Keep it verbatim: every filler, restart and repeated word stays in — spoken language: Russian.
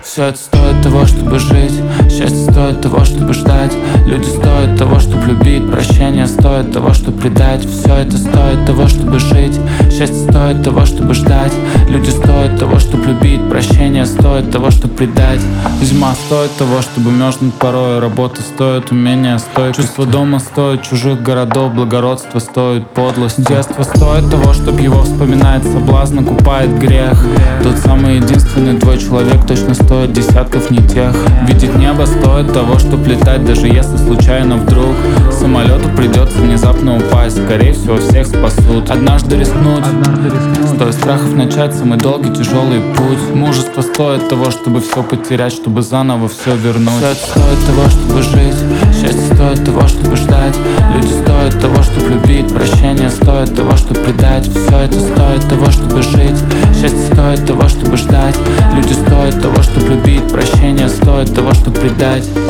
Все это стоит того, чтобы жить. Счастье стоит того, чтобы ждать. Люди стоят того, чтобы любить. Прощение стоит того, чтобы предать. Все это стоит того, чтобы жить. Счастье стоит того, чтобы ждать. Люди стоят того, чтобы любить. Прощение стоит того, чтобы предать. Зима стоит того, чтобы мерзнуть порой. Работа стоит умения, стоит чувство дома, стоит чужих городов. Благородство стоит подлость. Детство стоит того, чтобы его вспоминать. Соблазн окупает грех. Тот самый единственный твой человек точно стоит десятков не тех. Видеть небо стоит того, чтобы летать. Даже если случайно вдруг самолету придется внезапно упасть. Скорее всего всех спасут. Однажды рискнуть, стоит страхов начать самый долгий тяжелый путь. Мужество стоит того, чтобы все потерять, чтобы заново все вернуть. Все это стоит того, чтобы жить. Счастье стоит того, чтобы ждать. Люди стоят того, чтобы любить. Прощение стоит того, чтобы предать. Все это стоит того, чтобы жить. Счастье стоит того, чтобы ждать. Люди стоят того, чтобы любить. Прощение стоит того, чтобы предать.